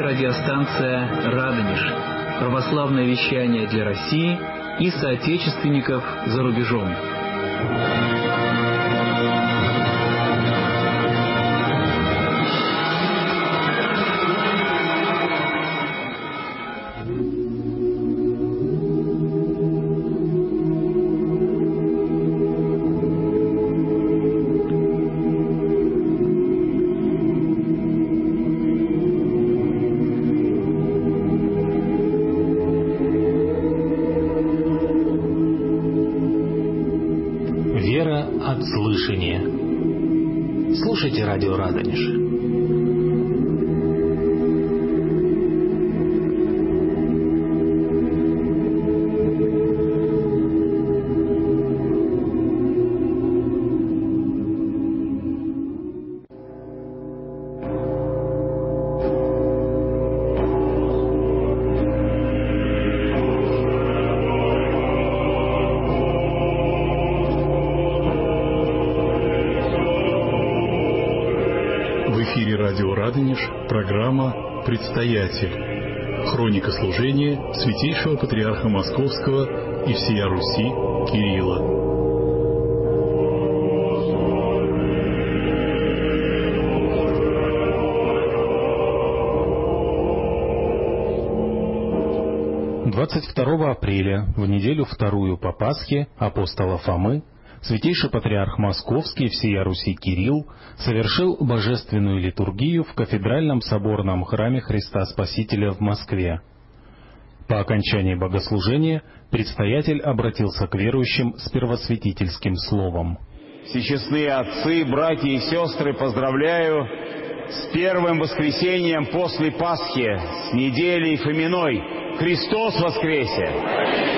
радиостанция «Радонеж». Православное вещание для России и соотечественников за рубежом. От слышания. Слушайте радио «Радонеж». Программа «Предстоятель». Хроника служения Святейшего Патриарха Московского и всея Руси Кирилла. «22 апреля, в неделю вторую по Пасхе апостола Фомы, Святейший Патриарх Московский и всея Руси Кирилл совершил божественную литургию в Кафедральном соборном храме Христа Спасителя в Москве. По окончании богослужения предстоятель обратился к верующим с первосвятительским словом. Всечестные отцы, братья и сестры, поздравляю с первым воскресением после Пасхи, с неделей Фоминой. Христос воскресе!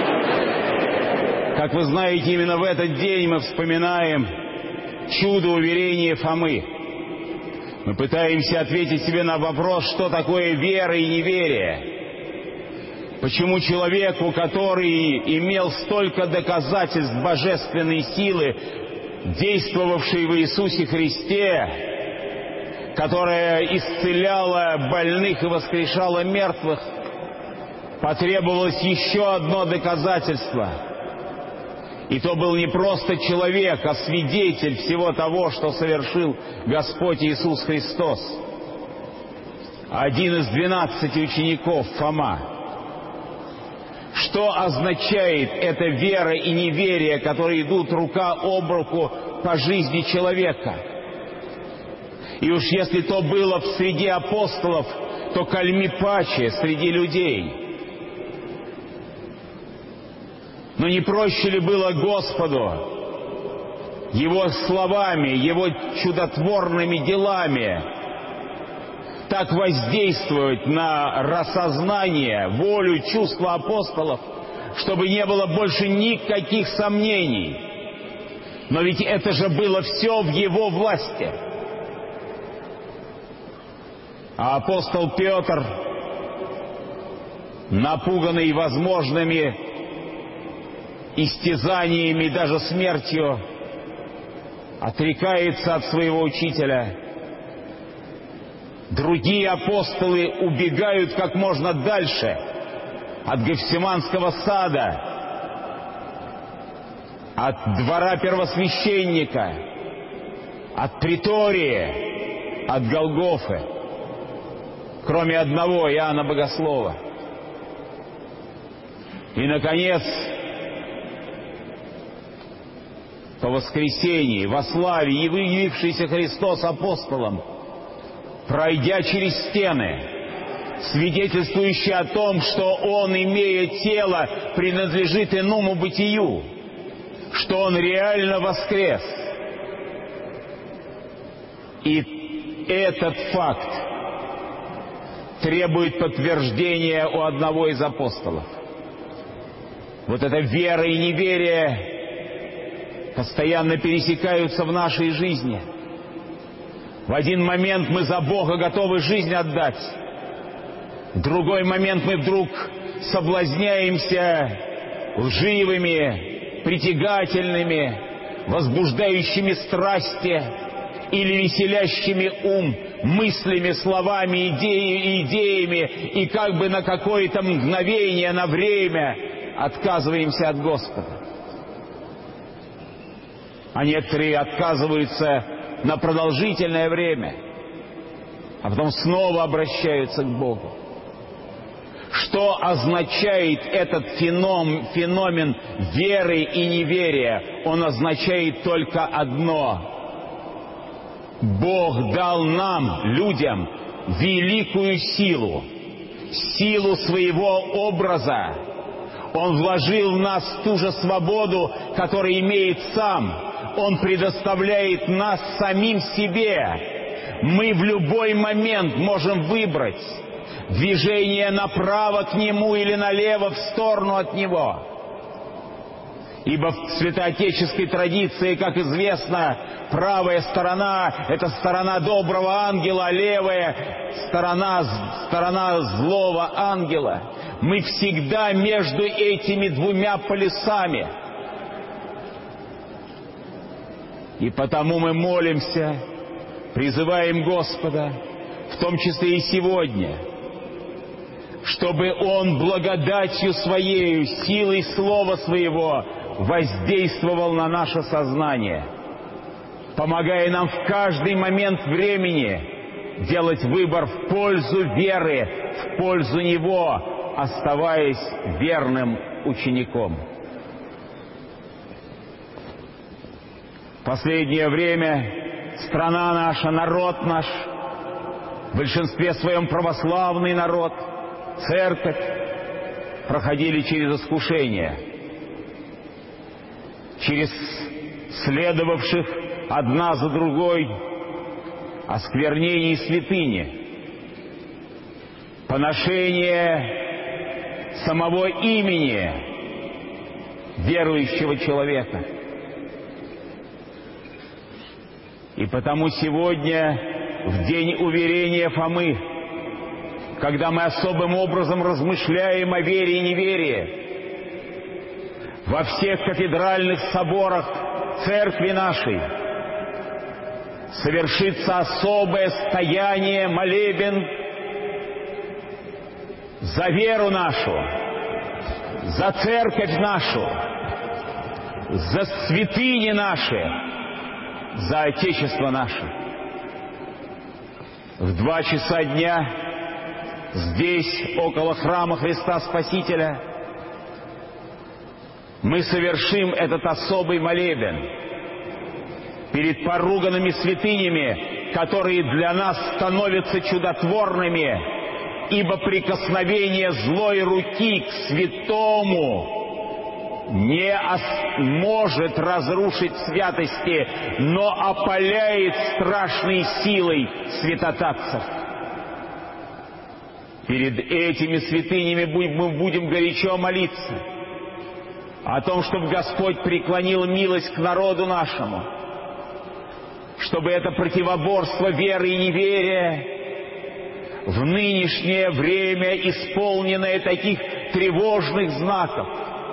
Как вы знаете, именно в этот день мы вспоминаем чудо уверения Фомы. Мы пытаемся ответить себе на вопрос, что такое вера и неверие. Почему человеку, который имел столько доказательств божественной силы, действовавшей в Иисусе Христе, которая исцеляла больных и воскрешала мертвых, потребовалось еще одно доказательство. И то был не просто человек, а свидетель всего того, что совершил Господь Иисус Христос. Один из 12 учеников, Фома. Что означает эта вера и неверие, которые идут рука об руку по жизни человека? И уж если то было в среде апостолов, то кальмипаче среди людей. Но не проще ли было Господу Его словами, Его чудотворными делами так воздействовать на рассознание, волю, чувства апостолов, чтобы не было больше никаких сомнений? Но ведь это же было все в Его власти. А апостол Петр, напуганный возможными истязаниями, даже смертью, отрекается от своего учителя. Другие апостолы убегают как можно дальше от Гефсиманского сада, от двора первосвященника, от притории, от Голгофы, кроме одного, Иоанна Богослова. И, наконец, по воскресении, во славе, явившийся Христос апостолам, пройдя через стены, свидетельствующий о том, что Он, имея тело, принадлежит иному бытию, что Он реально воскрес. И этот факт требует подтверждения у одного из апостолов. Вот эта вера и неверие постоянно пересекаются в нашей жизни. В один момент мы за Бога готовы жизнь отдать. В другой момент мы вдруг соблазняемся лживыми, притягательными, возбуждающими страсти или веселящими ум мыслями, словами, идеями, и как бы на какое-то мгновение, на время отказываемся от Господа. А некоторые отказываются на продолжительное время, а потом снова обращаются к Богу. Что означает этот феномен веры и неверия? Он означает только одно. Бог дал нам, людям, великую силу, силу своего образа. Он вложил в нас ту же свободу, которую имеет сам. Он предоставляет нас самим себе. Мы в любой момент можем выбрать движение направо к Нему или налево в сторону от Него. Ибо в святоотеческой традиции, как известно, правая сторона — это сторона доброго ангела, а левая сторона злого ангела. Мы всегда между этими двумя полюсами. И потому мы молимся, призываем Господа, в том числе и сегодня, чтобы Он благодатью Своею, силой Слова Своего воздействовал на наше сознание, помогая нам в каждый момент времени делать выбор в пользу веры, в пользу Него, оставаясь верным учеником. В последнее время страна наша, народ наш, в большинстве своем православный народ, церковь, проходили через искушения, через следовавших одна за другой осквернений святыни, поношение самого имени верующего человека. И потому сегодня, в день уверения Фомы, когда мы особым образом размышляем о вере и неверии, во всех кафедральных соборах церкви нашей совершится особое стояние, молебен за веру нашу, за церковь нашу, за святыни наши, за Отечество наше. В 2 часа дня здесь, около храма Христа Спасителя, мы совершим этот особый молебен перед поруганными святынями, которые для нас становятся чудотворными, ибо прикосновение злой руки к святому не может разрушить святости, но опаляет страшной силой святотатцев. Перед этими святынями мы будем горячо молиться о том, чтобы Господь преклонил милость к народу нашему, чтобы это противоборство веры и неверия в нынешнее время, исполненное таких тревожных знаков,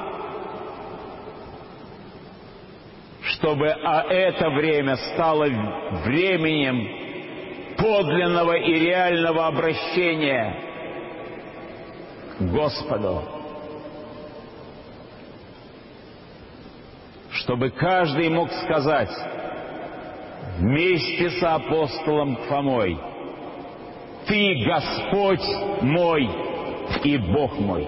чтобы это время стало временем подлинного и реального обращения к Господу. Чтобы каждый мог сказать вместе с апостолом Фомой: «Ты Господь мой и Бог мой».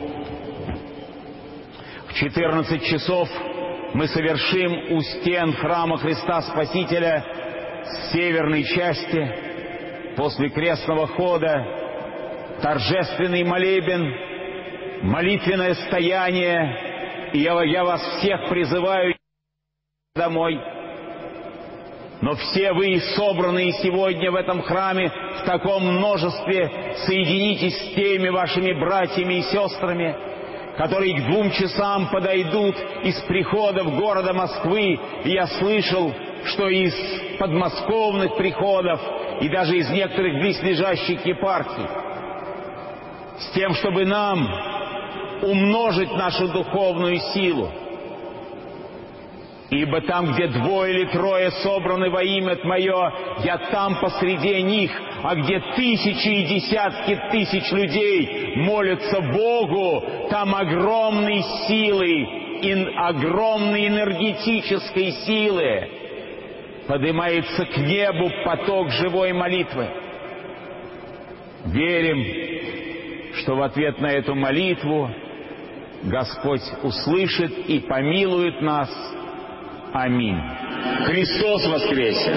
В 14 часов мы совершим у стен храма Христа Спасителя с северной части, после крестного хода, торжественный молебен, молитвенное стояние, и я вас всех призываю домой. Но все вы, собранные сегодня в этом храме в таком множестве, соединитесь с теми вашими братьями и сестрами, которые к 2 часам подойдут из приходов города Москвы. И я слышал, что из подмосковных приходов и даже из некоторых близлежащих епархий, с тем, чтобы нам умножить нашу духовную силу, Ибо там, где 2 или 3 собраны во имя Мое, Я там посреди них, а где тысячи и десятки тысяч людей молятся Богу, там огромной силы, огромной энергетической силы поднимается к небу поток живой молитвы. Верим, что в ответ на эту молитву Господь услышит и помилует нас. Аминь. Христос воскресе!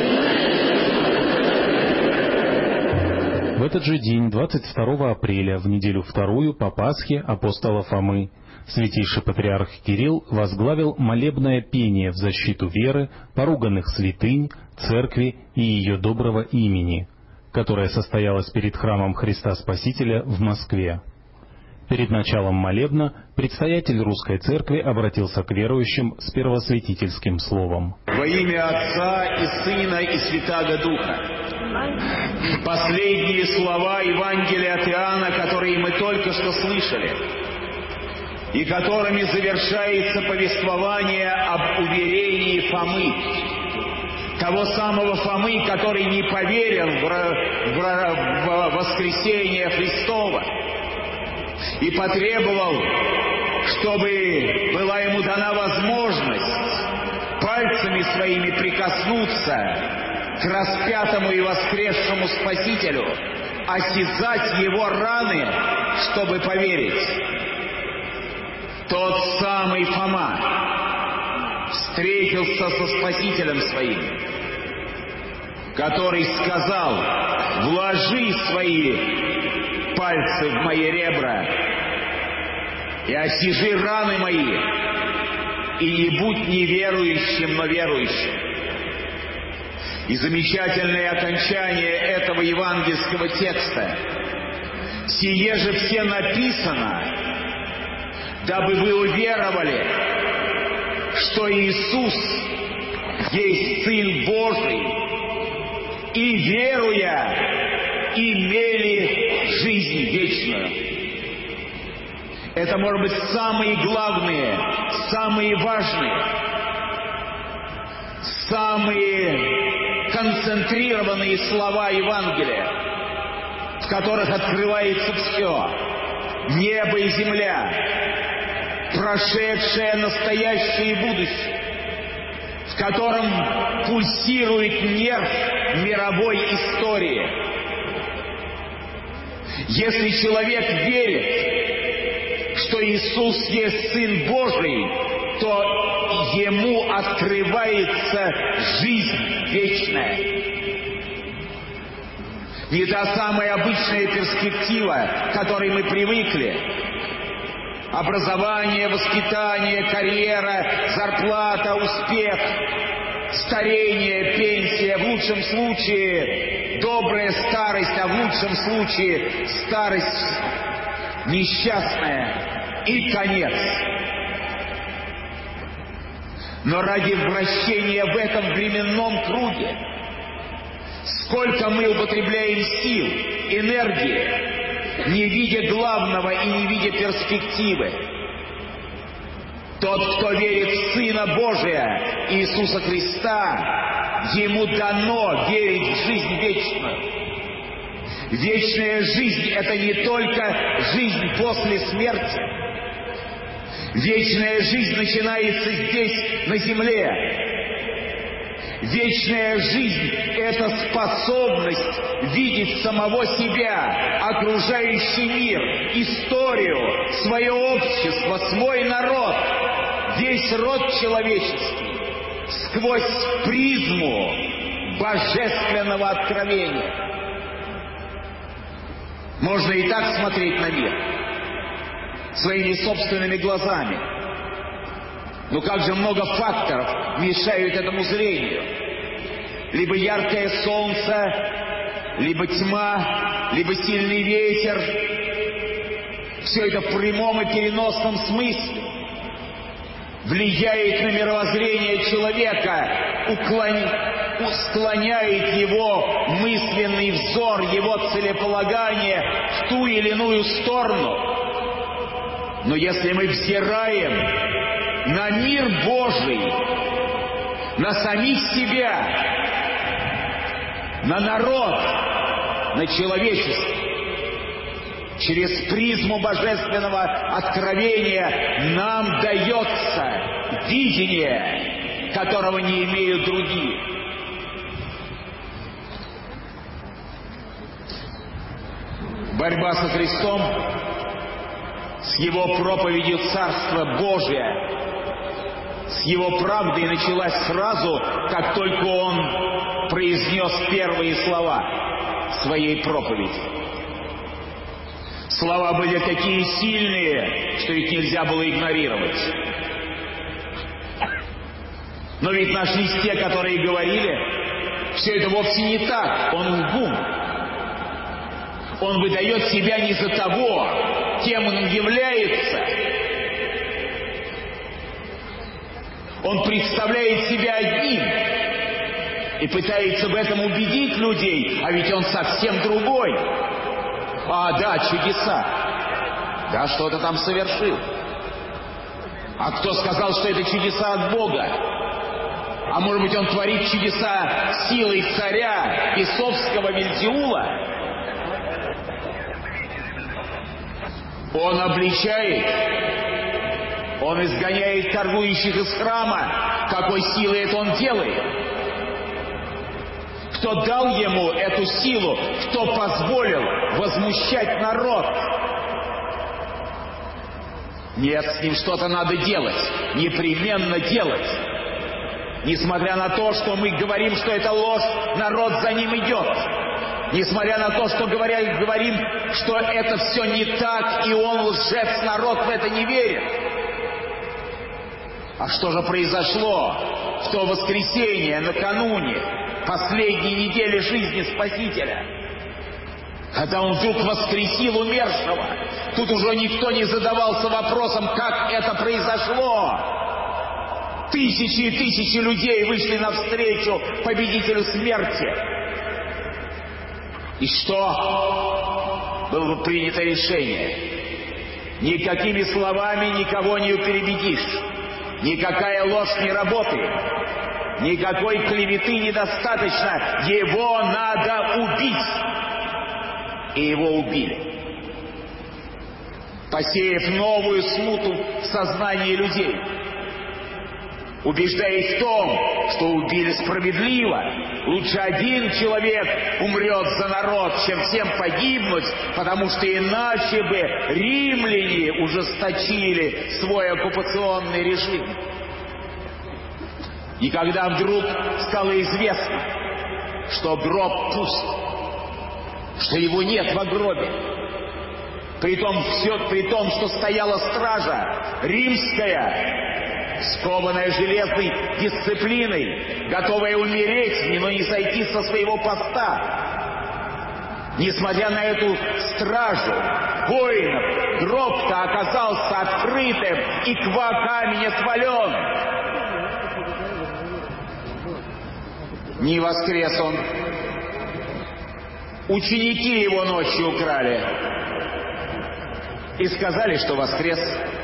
В этот же день, 22 апреля, в неделю вторую по Пасхе апостола Фомы, святейший патриарх Кирилл возглавил молебное пение в защиту веры, поруганных святынь, церкви и ее доброго имени, которое состоялось перед храмом Христа Спасителя в Москве. Перед началом молебна предстоятель Русской Церкви обратился к верующим с первосвятительским словом. Во имя Отца и Сына и Святаго Духа. Последние слова Евангелия от Иоанна, которые мы только что слышали, и которыми завершается повествование об уверении Фомы, того самого Фомы, который не поверил в воскресение Христово и потребовал, чтобы была ему дана возможность пальцами своими прикоснуться к распятому и воскресшему Спасителю, осязать его раны, чтобы поверить. Тот самый Фома встретился со Спасителем своим, который сказал: «Вложи свои пальцы в мои ребра и осижи раны мои, и не будь неверующим, но верующим». И замечательное окончание этого евангельского текста: «Сие же все написано, дабы вы уверовали, что Иисус есть Сын Божий, и, веруя, имели жизнь вечную». Это, может быть, самые главные, самые важные, самые концентрированные слова Евангелия, в которых открывается все: небо и земля, прошедшее, настоящее и будущее, в котором пульсирует нерв мировой истории. Если человек верит, что Иисус есть Сын Божий, то ему открывается жизнь вечная. Не та самая обычная перспектива, к которой мы привыкли: образование, воспитание, карьера, зарплата, успех, старение, пенсия, в лучшем случае добрая старость, а в лучшем случае старость несчастная и конец. Но ради вращения в этом временном круге, сколько мы употребляем сил, энергии, не видя главного и не видя перспективы. Тот, кто верит в Сына Божия, Иисуса Христа, ему дано верить в жизнь вечную. Вечная жизнь — это не только жизнь после смерти. Вечная жизнь начинается здесь, на земле. Вечная жизнь — это способность видеть самого себя, окружающий мир, историю, свое общество, свой народ, весь род человеческий сквозь призму божественного откровения. Можно и так смотреть на мир, своими собственными глазами. Но как же много факторов мешают этому зрению. Либо яркое солнце, либо тьма, либо сильный ветер. Все это в прямом и переносном смысле влияет на мировоззрение человека, склоняет его мысленный взор, его целеполагание в ту или иную сторону. Но если мы взираем на мир Божий, на самих себя, на народ, на человечество. Через призму божественного откровения нам дается видение, которого не имеют другие. Борьба со Христом, с Его проповедью Царства Божия, с Его правдой началась сразу, как только Он произнес первые слова своей проповеди. Слова были такие сильные, что их нельзя было игнорировать. Но ведь нашлись те, которые говорили, все это вовсе не так, он лгун. Он выдает себя не за того, кем он является. Он представляет себя одним и пытается в этом убедить людей, а ведь он совсем другой. А, да, чудеса. Да, что-то там совершил. А кто сказал, что это чудеса от Бога? А может быть, он творит чудеса силой царя бесовского Вельзевула? Он обличает, он изгоняет торгующих из храма. Какой силой это он делает? Кто дал ему эту силу? Кто позволил возмущать народ? Нет, с ним что-то надо делать, непременно делать. Несмотря на то, что мы говорим, что это ложь, народ за ним идет. Несмотря на то, что говорим, что это все не так, и он лжец, народ в это не верит. А что же произошло в то воскресенье, накануне последней недели жизни Спасителя? Когда он вдруг воскресил умершего, тут уже никто не задавался вопросом, как это произошло. Тысячи и тысячи людей вышли навстречу победителю смерти. И что? Было бы принято решение. Никакими словами никого не перебедишь. Никакая ложь не работает. Никакой клеветы недостаточно. Его надо убить. И его убили. Посеяв новую смуту в сознании людей. Убеждая их в том, что убили справедливо. Лучше один человек умрет за народ, чем всем погибнуть, потому что иначе бы римляне ужесточили свой оккупационный режим. И когда вдруг стало известно, что гроб пуст, что его нет в гробе, при том, что стояла стража римская, скованная железной дисциплиной, готовая умереть, но не сойти со своего поста. Несмотря на эту стражу воинов, гроб-то оказался открытым, и камень отвален. Не воскрес он. Ученики его ночью украли и сказали, что воскрес.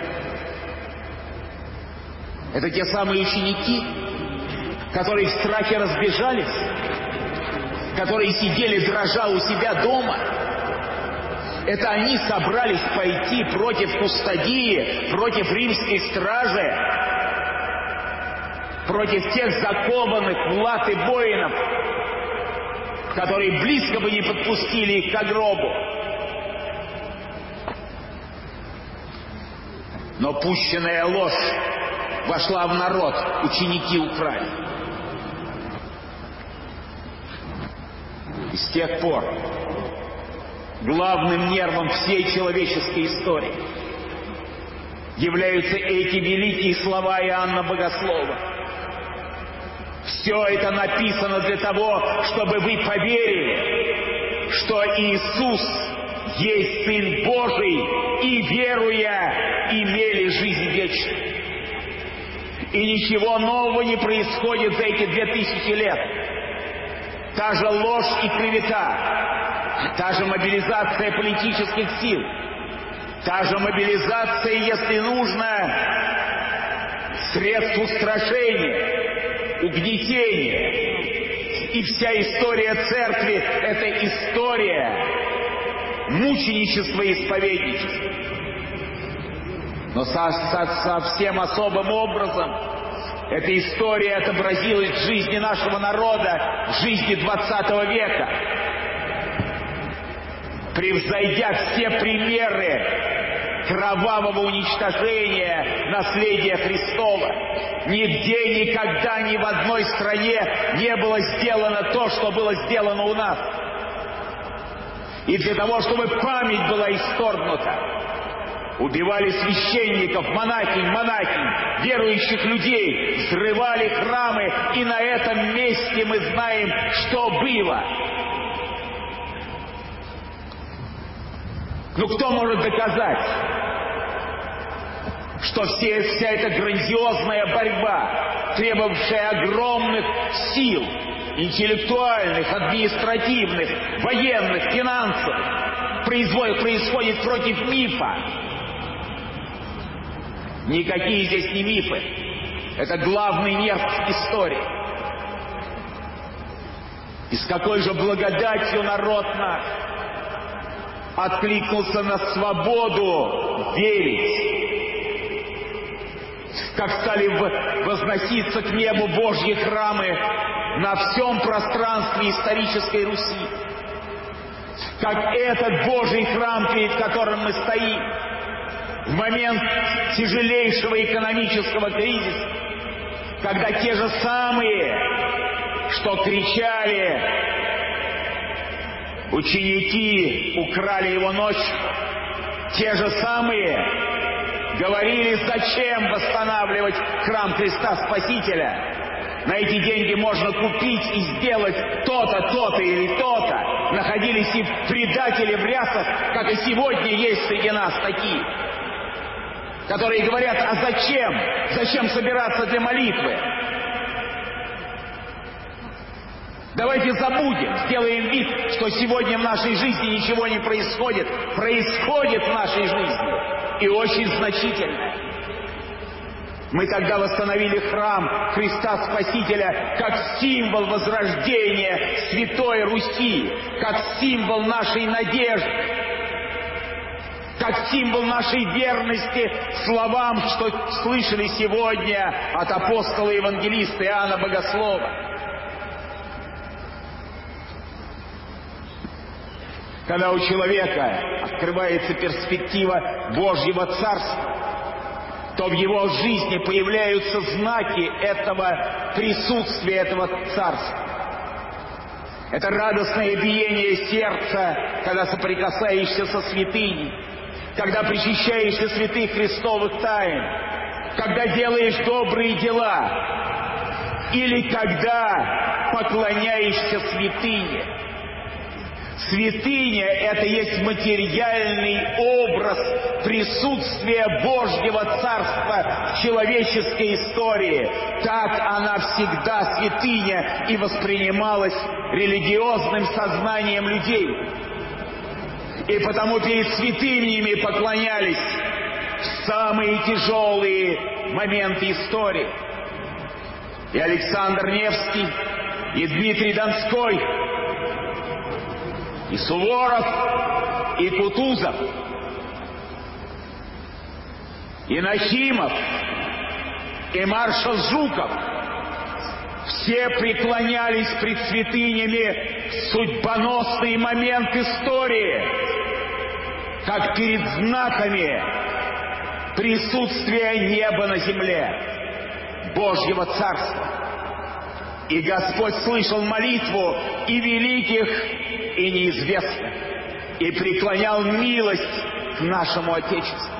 Это те самые ученики, которые в страхе разбежались, которые сидели дрожа у себя дома. Это они собрались пойти против кустодии, против римской стражи, против тех закованных в латы воинов, которые близко бы не подпустили их к гробу. Но пущенная ложь вошла в народ, ученики украли. И с тех пор главным нервом всей человеческой истории являются эти великие слова Иоанна Богослова. Все это написано для того, чтобы вы поверили, что Иисус есть Сын Божий, и, веруя, имели жизнь вечную. И ничего нового не происходит за эти 2000 лет. Та же ложь и клевета, та же мобилизация политических сил, та же мобилизация, если нужно, средств устрашения, угнетения. И вся история церкви — это история мученичества и исповедничества. Но совсем особым образом эта история отобразилась в жизни нашего народа, в жизни XX века, превзойдя все примеры кровавого уничтожения наследия Христова. Нигде, никогда, ни в одной стране не было сделано то, что было сделано у нас. И для того, чтобы память была исторгнута, убивали священников, монахинь, верующих людей, взрывали храмы, и на этом месте мы знаем, что было. Ну кто может доказать, что вся эта грандиозная борьба, требовавшая огромных сил, интеллектуальных, административных, военных, финансовых, происходит против мифа? Никакие здесь не мифы. Это главный нерв истории. И с какой же благодатью народ наш откликнулся на свободу верить. Как стали возноситься к небу Божьи храмы на всем пространстве исторической Руси. Как этот Божий храм, перед которым мы стоим, в момент тяжелейшего экономического кризиса, когда те же самые, что кричали: ученики украли его ночью, те же самые говорили: зачем восстанавливать храм Христа Спасителя? На эти деньги можно купить и сделать то-то, то-то или то-то. Находились и предатели в рясах, как и сегодня есть среди нас такие, которые говорят: а зачем? Зачем собираться для молитвы? Давайте забудем, сделаем вид, что сегодня в нашей жизни ничего не происходит. Происходит в нашей жизни, и очень значительно. Мы тогда восстановили храм Христа Спасителя как символ возрождения Святой Руси, как символ нашей надежды, как символ нашей верности словам, что слышали сегодня от апостола и евангелиста Иоанна Богослова. Когда у человека открывается перспектива Божьего Царства, то в его жизни появляются знаки этого присутствия, этого Царства. Это радостное биение сердца, когда соприкасаешься со святыней, когда причащаешься святых Христовых тайн, когда делаешь добрые дела, или когда поклоняешься святыне. Святыня — это есть материальный образ присутствия Божьего Царства в человеческой истории. Так она всегда, святыня, и воспринималась религиозным сознанием людей. И потому перед святынями поклонялись в самые тяжелые моменты истории. И Александр Невский, и Дмитрий Донской, и Суворов, и Кутузов, и Нахимов, и маршал Жуков — все преклонялись пред святынями в судьбоносный момент истории, как перед знаками присутствия неба на земле, Божьего Царства. И Господь слышал молитву и великих, и неизвестных, и преклонял милость к нашему Отечеству.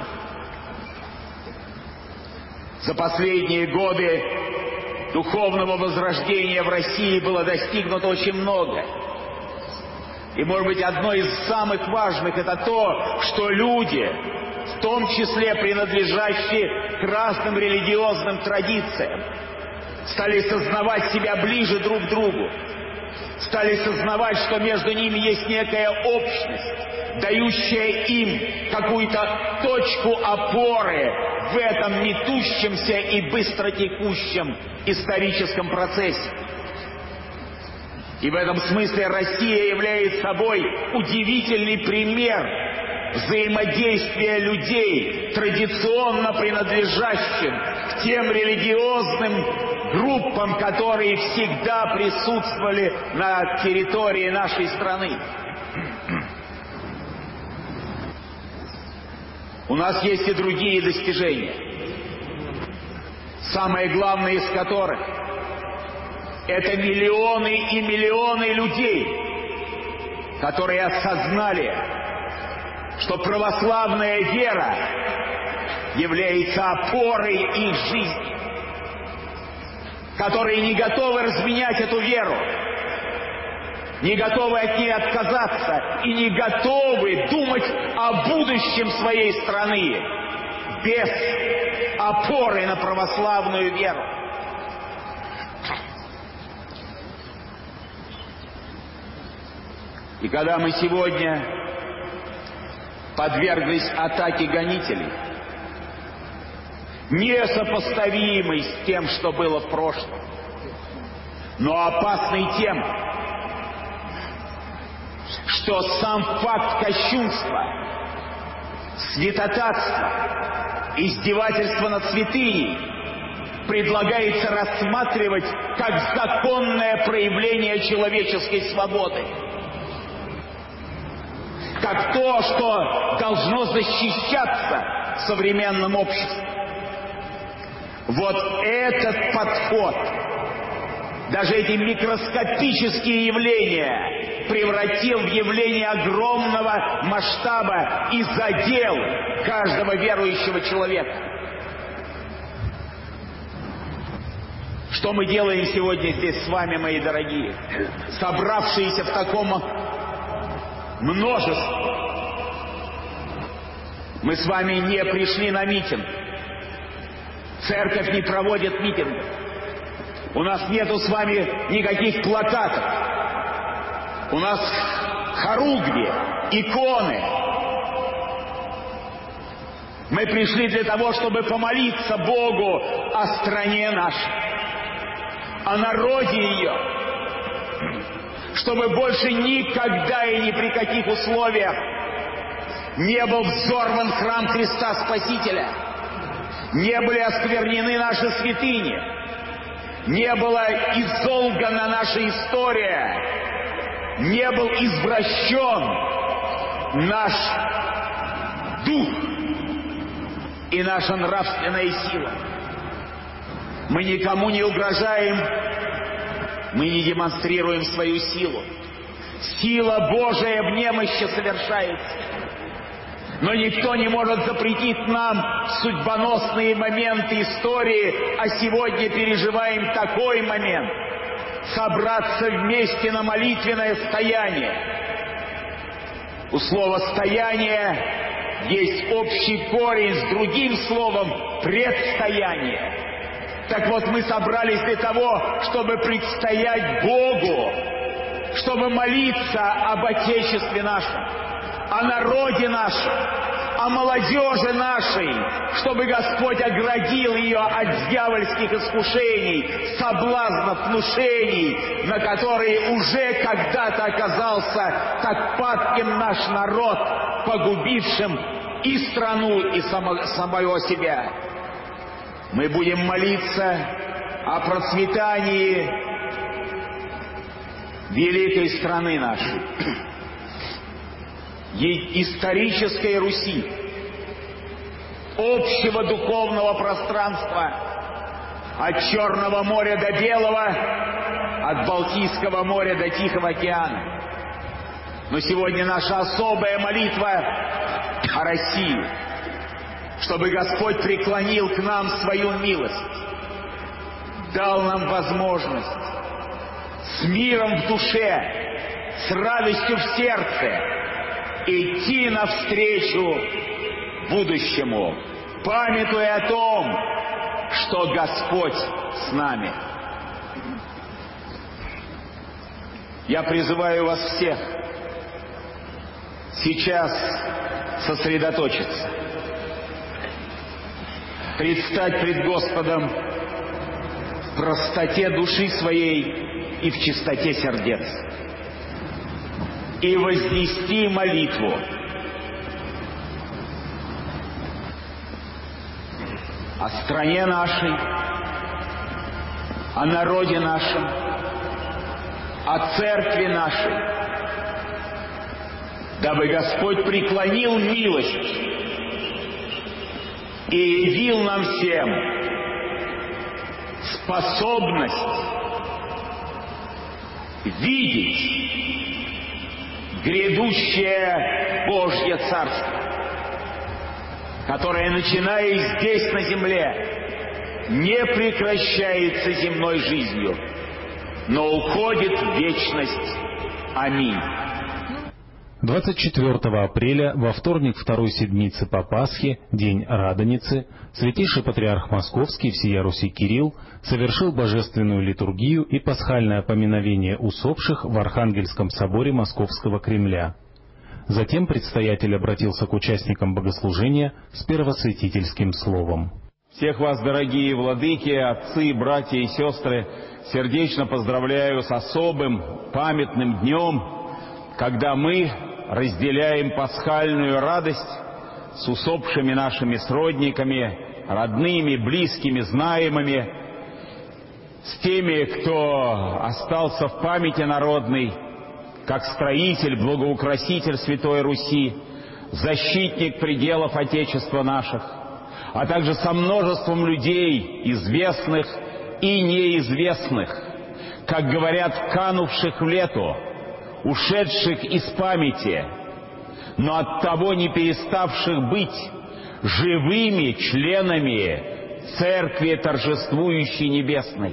За последние годы духовного возрождения в России было достигнуто очень много. И, может быть, одно из самых важных — это то, что люди, в том числе принадлежащие к разным религиозным традициям, стали сознавать себя ближе друг к другу. стали сознавать, что между ними есть некая общность, дающая им какую-то точку опоры в этом метущемся и быстротекущем историческом процессе. И в этом смысле Россия является собой удивительный пример взаимодействия людей, традиционно принадлежащим к тем религиозным группам, которые всегда присутствовали на территории нашей страны. У нас есть и другие достижения, самое главное из которых — это миллионы и миллионы людей, которые осознали, что православная вера является опорой их жизни, которые не готовы разменять эту веру, не готовы от ней отказаться и не готовы думать о будущем своей страны без опоры на православную веру. И когда мы сегодня подверглись атаке гонителей, несопоставимой с тем, что было в прошлом, но опасной тем, что сам факт кощунства, святотатства, издевательства над святыней предлагается рассматривать как законное проявление человеческой свободы, как то, что должно защищаться в современном обществе. Вот этот подход, даже эти микроскопические явления, превратил в явление огромного масштаба и задел каждого верующего человека. Что мы делаем сегодня здесь с вами, мои дорогие, собравшиеся в таком множестве? Мы с вами не пришли на митинг. Церковь не проводит митингов. У нас нету с вами никаких плакатов. У нас хоругви, иконы. Мы пришли для того, чтобы помолиться Богу о стране нашей, о народе ее, чтобы больше никогда и ни при каких условиях не был взорван храм Христа Спасителя, не были осквернены наши святыни, не была изолгана наша история, не был извращен наш дух и наша нравственная сила. Мы никому не угрожаем, мы не демонстрируем свою силу. Сила Божия в немощи совершается. Но никто не может запретить нам судьбоносные моменты истории, а сегодня переживаем такой момент — собраться вместе на молитвенное стояние. У слова «стояние» есть общий корень с другим словом «предстояние». Так вот, мы собрались для того, чтобы предстоять Богу, чтобы молиться об Отечестве нашем, о народе нашем, о молодежи нашей, чтобы Господь оградил ее от дьявольских искушений, соблазнов, внушений, на которые уже когда-то оказался так падким наш народ, погубившим и страну, и самого себя. Мы будем молиться о процветании великой страны нашей, исторической Руси, общего духовного пространства от Черного моря до Белого, от Балтийского моря до Тихого океана. Но сегодня наша особая молитва о России, чтобы Господь преклонил к нам свою милость, дал нам возможность с миром в душе, с радостью в сердце идти навстречу будущему, памятуя о том, что Господь с нами. Я призываю вас всех сейчас сосредоточиться, предстать пред Господом в простоте души своей и в чистоте сердец, и вознести молитву о стране нашей, о народе нашем, о церкви нашей, дабы Господь преклонил милость и явил нам всем способность видеть грядущее Божье Царство, которое, начиная здесь на земле, не прекращается земной жизнью, но уходит в вечность. Аминь. 24 апреля, во вторник второй седмицы по Пасхе, день Радоницы, Святейший Патриарх Московский всея Руси Кирилл совершил божественную литургию и пасхальное поминовение усопших в Архангельском соборе Московского Кремля. Затем предстоятель обратился к участникам богослужения с первосвятительским словом. Всех вас, дорогие владыки, отцы, братья и сестры, сердечно поздравляю с особым памятным днем, когда мы разделяем пасхальную радость с усопшими нашими сродниками, родными, близкими, знаемыми, с теми, кто остался в памяти народной, как строитель, благоукраситель Святой Руси, защитник пределов Отечества наших, а также со множеством людей, известных и неизвестных, как говорят, канувших в лету, ушедших из памяти, но оттого не переставших быть живыми членами Церкви торжествующей небесной.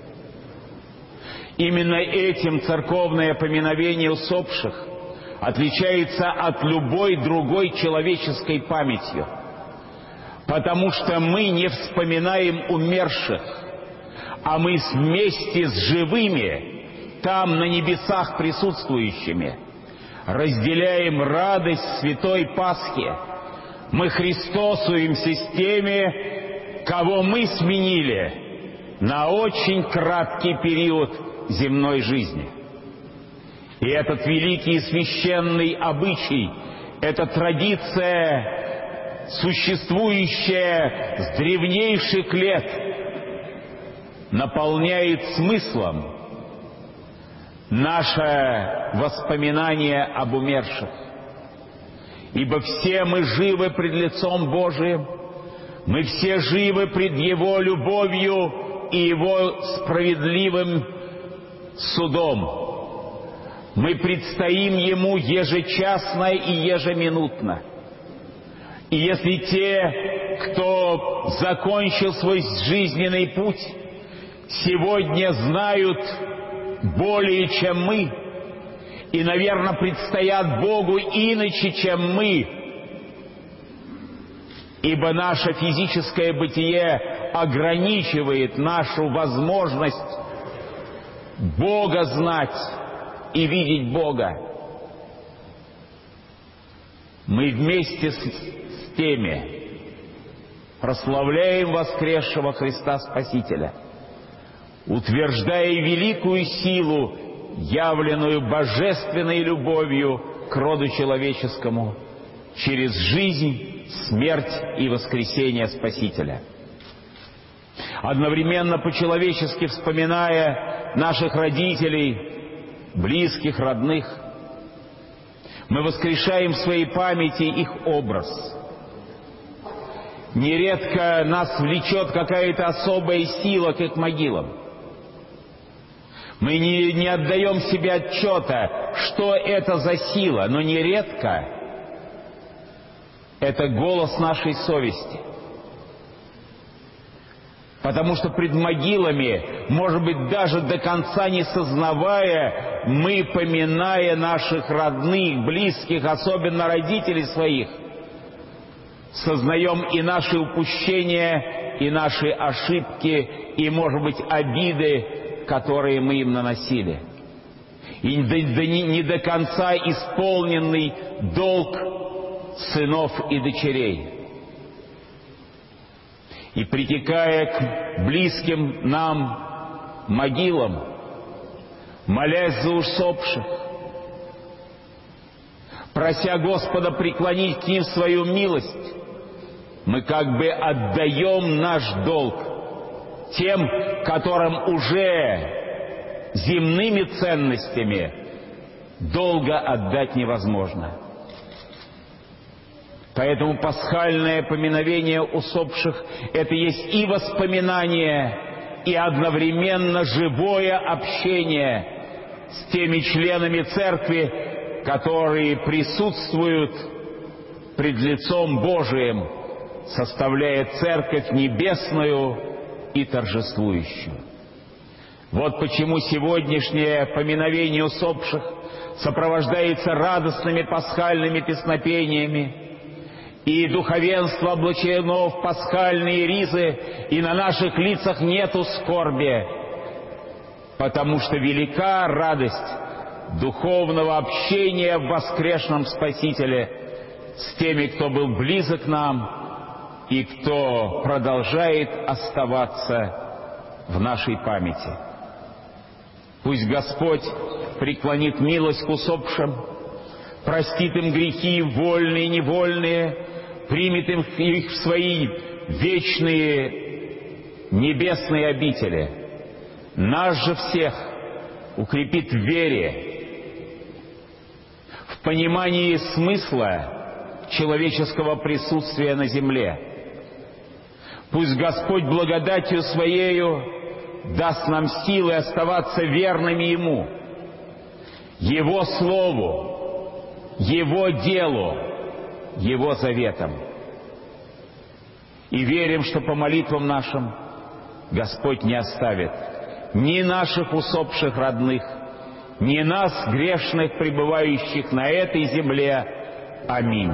Именно этим церковное поминовение усопших отличается от любой другой человеческой памятью, потому что мы не вспоминаем умерших, а мы вместе с живыми, там на небесах присутствующими, разделяем радость Святой Пасхи. Мы христосуемся с теми, кого мы сменили на очень краткий период земной жизни. И этот великий и священный обычай, эта традиция, существующая с древнейших лет, наполняет смыслом наше воспоминание об умерших. Ибо все мы живы пред лицом Божиим, мы все живы пред Его любовью и Его справедливым судом. Мы предстоим Ему ежечасно и ежеминутно. И если те, кто закончил свой жизненный путь, сегодня знают более, чем мы, и, наверное, предстоят Богу иначе, чем мы, ибо наше физическое бытие ограничивает нашу возможность Бога знать и видеть Бога. Мы вместе с теми прославляем воскресшего Христа Спасителя, утверждая великую силу, явленную божественной любовью к роду человеческому через жизнь, смерть и воскресение Спасителя. Одновременно по-человечески вспоминая наших родителей, близких, родных, мы воскрешаем в своей памяти их образ. Нередко нас влечет какая-то особая сила к их могилам. Мы не отдаем себе отчета, что это за сила, но нередко это голос нашей совести. Потому что пред могилами, может быть, даже до конца не сознавая, мы, поминая наших родных, близких, особенно родителей своих, сознаем и наши упущения, и наши ошибки, и, может быть, обиды, которые мы им наносили. и не до конца исполненный долг сынов и дочерей. И притекая к близким нам могилам, молясь за усопших, прося Господа преклонить к ним свою милость, мы как бы отдаем наш долг тем, которым уже земными ценностями долго отдать невозможно. Поэтому пасхальное поминовение усопших – это есть и воспоминание, и одновременно живое общение с теми членами Церкви, которые присутствуют пред лицом Божиим, составляя Церковь небесную и торжествующую. Вот почему сегодняшнее поминовение усопших сопровождается радостными пасхальными песнопениями, и духовенство облачено в пасхальные ризы, и на наших лицах нету скорби, потому что велика радость духовного общения в воскресшем Спасителе с теми, кто был близок нам и кто продолжает оставаться в нашей памяти. Пусть Господь преклонит милость к усопшим, простит им грехи, вольные и невольные, примет их в свои вечные небесные обители. Нас же всех укрепит в вере, в понимании смысла человеческого присутствия на земле. Пусть Господь благодатью Своею даст нам силы оставаться верными Ему, Его Слову, Его делу, Его заветам. И верим, что по молитвам нашим Господь не оставит ни наших усопших родных, ни нас, грешных, пребывающих на этой земле. Аминь.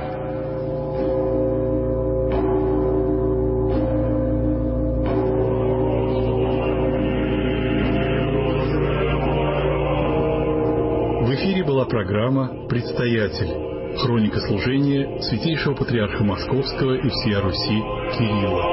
В эфире была программа «Предстоятель». Хроника служения Святейшего Патриарха Московского и всея Руси Кирилла.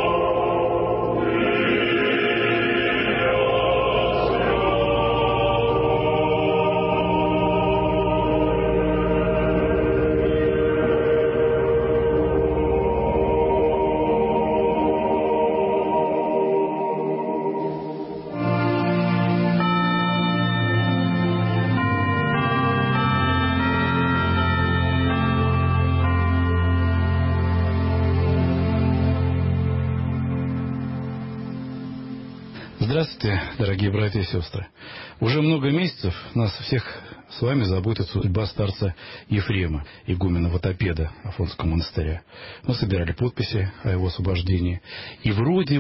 Здравствуйте, дорогие братья и сестры. Уже много месяцев нас всех с вами заботит судьба старца Ефрема, игумена Ватопеда Афонского монастыря. Мы собирали подписи о его освобождении. И вроде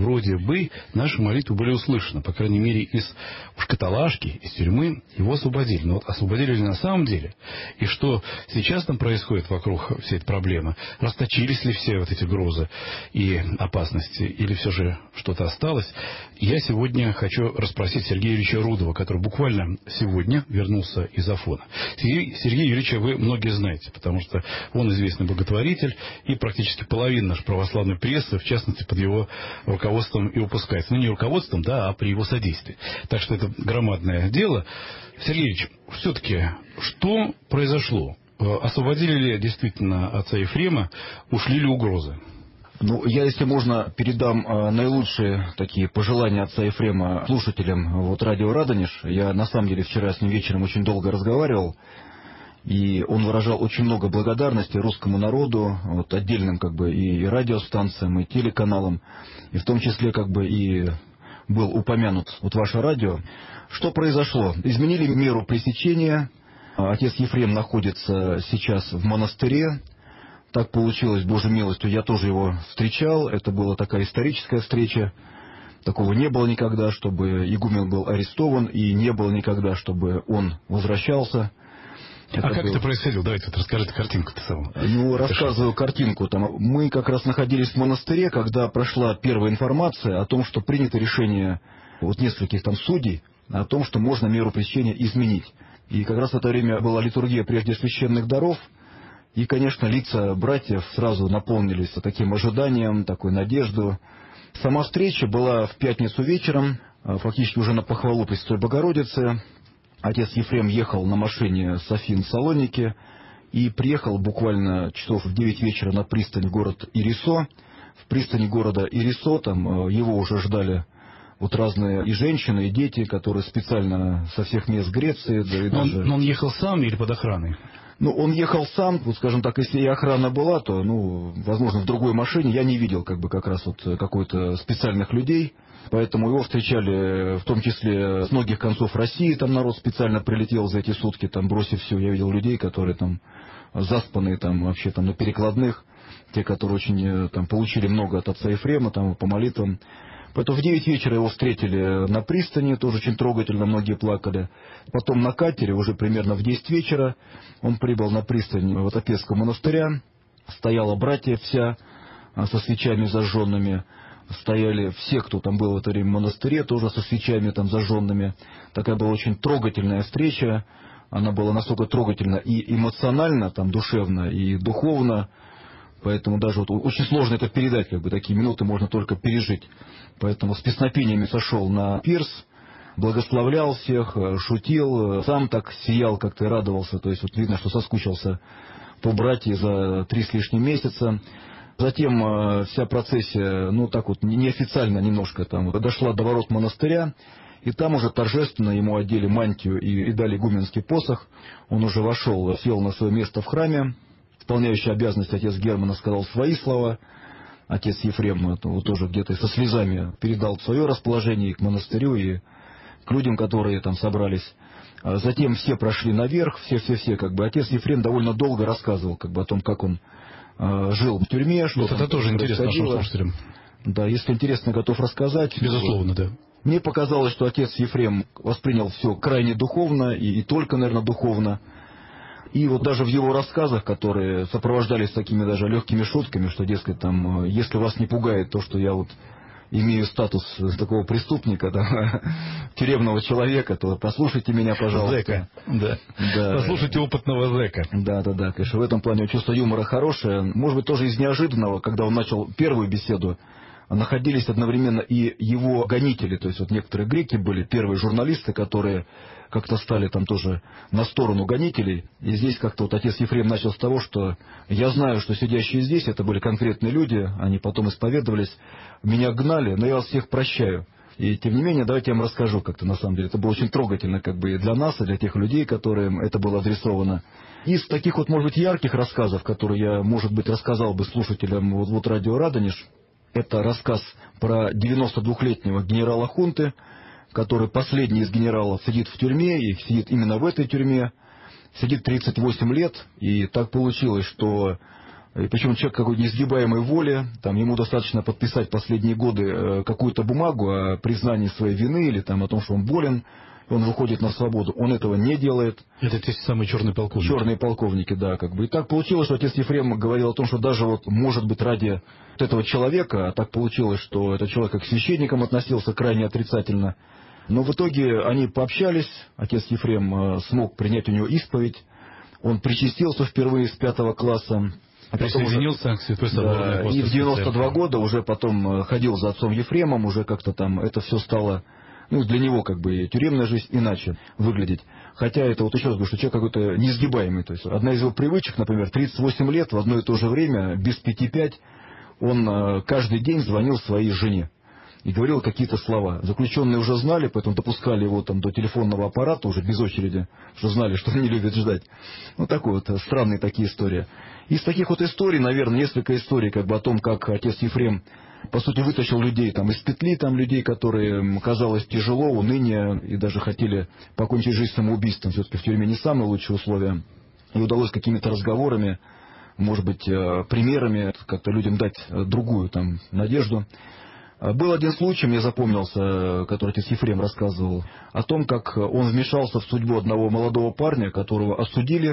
бы наши молитвы были услышаны. По крайней мере, из каталажки, из тюрьмы его освободили. Но вот освободили ли на самом деле? И что сейчас там происходит вокруг всей этой проблемы? Расточились ли все вот эти грозы и опасности? Или все же что-то осталось? Я сегодня хочу расспросить Сергея Юрьевича Рудова, который буквально сегодня вернулся из Афона. Сергея Юрьевича вы многие знаете, потому что он известный благотворитель, и практически половина нашей православной прессы, в частности, под его руководством и выпускается. Ну, не руководством, да, а при его содействии. Так что это громадное дело. Сергей Юрьевич, все-таки, что произошло? Освободили ли действительно отца Ефрема? Ушли ли угрозы? Ну, я, если можно, передам наилучшие такие пожелания отца Ефрема слушателям радио Радонеж. Я, на самом деле, вчера с ним вечером очень долго разговаривал, и он выражал очень много благодарности русскому народу, отдельным и радиостанциям, и телеканалам, и в том числе и был упомянут ваше радио. Что произошло? Изменили меру пресечения. Отец Ефрем находится сейчас в монастыре. Так получилось, Божьей милостью, я тоже его встречал. Это была такая историческая встреча. Такого не было никогда, чтобы игумен был арестован, и не было никогда, чтобы он возвращался. Как это происходило? Давайте расскажите картинку-то саму. Ну, рассказываю картинку. Мы как раз находились в монастыре, когда прошла первая информация о том, что принято решение нескольких судей о том, что можно меру пресечения изменить. И как раз в это время была литургия прежде священных даров, и, конечно, лица братьев сразу наполнились таким ожиданием, такой надеждой. Сама встреча была в пятницу вечером, фактически уже на похвалу Пресвятой Богородицы. Отец Ефрем ехал на машине с Афин в Салоники и приехал буквально часов в 9 вечера на пристань в город Ирисо. В пристани города Ирисо там его уже ждали вот разные и женщины, и дети, которые специально со всех мест Греции. Да и даже... Но он ехал сам или под охраной? Ну, он ехал сам, вот, скажем так, если и охрана была, то, ну, возможно, в другой машине. Я не видел, как раз вот какой-то специальных людей, поэтому его встречали, в том числе, с многих концов России, там народ специально прилетел за эти сутки, там, бросив все. Я видел людей, которые там заспанные, там, вообще там на перекладных, те, которые очень, там, получили много от отца Ефрема, там, по молитвам. Поэтому в 9 вечера его встретили на пристани, тоже очень трогательно, многие плакали. Потом на катере, уже примерно в 10 вечера, он прибыл на пристань Вотопецкого монастыря. Стояла братья вся со свечами зажженными. Стояли все, кто там был в это время в монастыре, тоже со свечами там зажженными. Такая была очень трогательная встреча. Она была настолько трогательна и эмоционально, там, душевно, и духовно. Поэтому даже вот очень сложно это передать, такие минуты можно только пережить. Поэтому с песнопениями сошел на пирс, благословлял всех, шутил, сам так сиял, как-то и радовался. То есть вот видно, что соскучился по братьям за 3 с лишним месяца. Затем вся процессия, ну так вот, неофициально немножко там дошла до ворот монастыря. И там уже торжественно ему одели мантию и дали игуменский посох. Он уже вошел, сел на свое место в храме. Исполняющий обязанности отец Герман сказал свои слова. Отец Ефрем тоже где-то со слезами передал свое расположение и к монастырю, и к людям, которые там собрались. Затем все прошли наверх, все. Отец Ефрем довольно долго рассказывал о том, как он жил в тюрьме. Что вот это тоже интересно нашим слушателям. Да, если интересно, готов рассказать. Безусловно, да. Мне показалось, что отец Ефрем воспринял все крайне духовно, и только, наверное, духовно. И вот даже в его рассказах, которые сопровождались такими даже легкими шутками, что, дескать, там, если вас не пугает то, что я вот имею статус такого преступника, да, тюремного человека, то послушайте меня, пожалуйста. Зэка, да. Послушайте опытного зэка. Да, конечно, в этом плане чувство юмора хорошее. Может быть, тоже из неожиданного, когда он начал первую беседу, находились одновременно и его гонители, то есть вот некоторые греки были, первые журналисты, которые как-то стали там тоже на сторону гонителей. И здесь как-то вот отец Ефрем начал с того, что я знаю, что сидящие здесь, это были конкретные люди, они потом исповедовались, меня гнали, но я вас всех прощаю. И тем не менее, давайте я вам расскажу как-то на самом деле. Это было очень трогательно и для нас, и для тех людей, которым это было адресовано. Из таких вот, может быть, ярких рассказов, которые я, может быть, рассказал бы слушателям вот радио Радонеж, это рассказ про 92-летнего генерала хунты, который последний из генералов сидит в тюрьме, и сидит именно в этой тюрьме, сидит 38 лет, и так получилось, что, причем человек какой-то несгибаемой воли, там ему достаточно подписать последние годы какую-то бумагу о признании своей вины или там о том, что он болен, он выходит на свободу, он этого не делает. Это те самые черные полковники. Черные полковники, да, И так получилось, что отец Ефрем говорил о том, что даже вот, может быть, ради вот этого человека, а так получилось, что этот человек как к священникам относился крайне отрицательно. Но в итоге они пообщались, отец Ефрем смог принять у него исповедь, он причастился впервые с 5 класса. Присоединился к Святой Соборной Апостольской И в 92 года уже потом ходил за отцом Ефремом, уже как-то там это все стало... для него тюремная жизнь иначе выглядеть. Хотя это вот еще раз говорю, что человек какой-то несгибаемый. То есть одна из его привычек, например, 38 лет в одно и то же время, без 5-5, он каждый день звонил своей жене и говорил какие-то слова. Заключенные уже знали, поэтому допускали его там до телефонного аппарата уже без очереди, что знали, что он не любит ждать. Такой вот странные такие истории. Из таких вот историй, наверное, несколько историй о том, как отец Ефрем по сути, вытащил людей из петли, людей, которые казалось тяжело, уныние, и даже хотели покончить жизнь самоубийством. Все-таки в тюрьме не самые лучшие условия. И удалось какими-то разговорами, может быть, примерами, как-то людям дать другую надежду. Был один случай, мне запомнился, который отец Ефрем рассказывал, о том, как он вмешался в судьбу одного молодого парня, которого осудили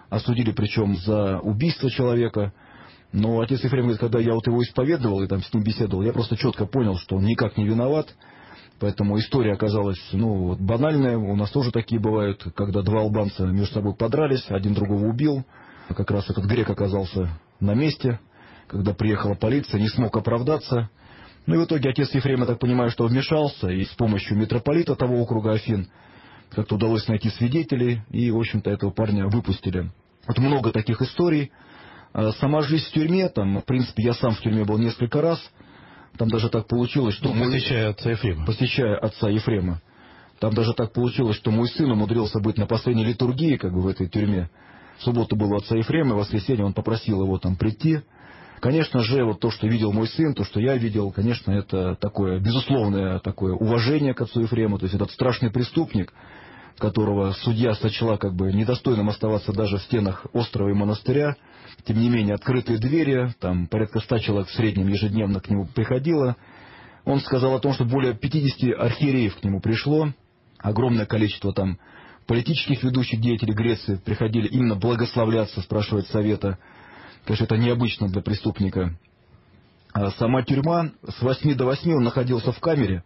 причем за убийство человека. Но отец Ефрем говорит, когда я его исповедовал и с ним беседовал, я просто четко понял, что он никак не виноват. Поэтому история оказалась, вот банальная. У нас тоже такие бывают, когда два албанца между собой подрались, один другого убил. Как раз этот грек оказался на месте, когда приехала полиция, не смог оправдаться. И в итоге отец Ефрем, я так понимаю, что вмешался, и с помощью митрополита того округа Афин как-то удалось найти свидетелей, и, в общем-то, этого парня выпустили. Вот много таких историй. Сама жизнь в тюрьме, там, в принципе, я сам в тюрьме был несколько раз. Там даже так получилось, что... Посещая отца Ефрема. Посещая отца Ефрема. Там даже так получилось, что мой сын умудрился быть на последней литургии, как бы, в этой тюрьме. В субботу был у отца Ефрема, в воскресенье он попросил его там прийти. Конечно же, вот то, что видел мой сын, то, что я видел, конечно, это такое безусловное такое уважение к отцу Ефрему. То есть этот страшный преступник, которого судья сочла как бы недостойным оставаться даже в стенах острова и монастыря. Тем не менее, открытые двери, там порядка 100 человек в среднем ежедневно к нему приходило. Он сказал о том, что более 50 архиереев к нему пришло. Огромное количество там политических ведущих деятелей Греции приходили именно благословляться, спрашивать совета. Конечно, это необычно для преступника. А сама тюрьма, с 8 до 8 он находился в камере.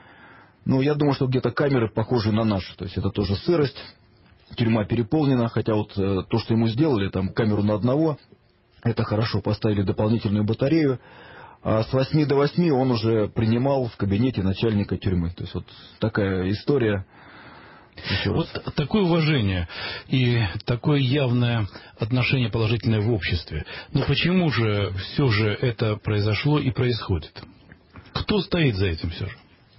Я думаю, что где-то камеры похожи на наши. То есть это тоже сырость. Тюрьма переполнена, хотя вот то, что ему сделали, там камеру на одного, это хорошо, поставили дополнительную батарею. А с 8 до 8 он уже принимал в кабинете начальника тюрьмы. То есть вот такая история. Вот такое уважение и такое явное отношение положительное в обществе. Но почему же все же это произошло и происходит? Кто стоит за этим все же?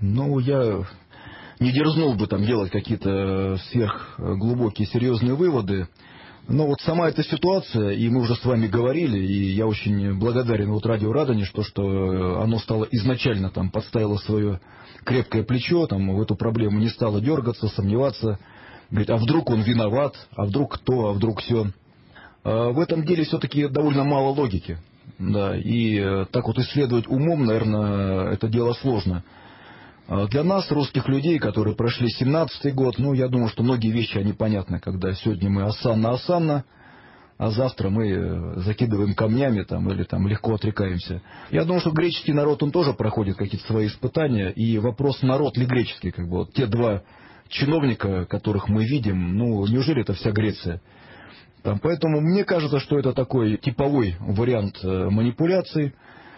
Я не дерзнул бы там делать какие-то сверхглубокие, серьезные выводы. Но вот сама эта ситуация, и мы уже с вами говорили, и я очень благодарен вот радио Радонеж, что оно стало изначально там подставило свое крепкое плечо, там в эту проблему не стало дергаться, сомневаться, говорить, а вдруг он виноват, а вдруг кто, а вдруг все. В этом деле все-таки довольно мало логики. Да, и так вот исследовать умом, наверное, это дело сложно. Для нас, русских людей, которые прошли 17-й год, я думаю, что многие вещи, они понятны, когда сегодня мы осанна, а завтра мы закидываем камнями там, или там легко отрекаемся. Я думаю, что греческий народ, он тоже проходит какие-то свои испытания, и вопрос, народ ли греческий, как бы, вот те два чиновника, которых мы видим, неужели это вся Греция? Поэтому мне кажется, что это такой типовой вариант манипуляций,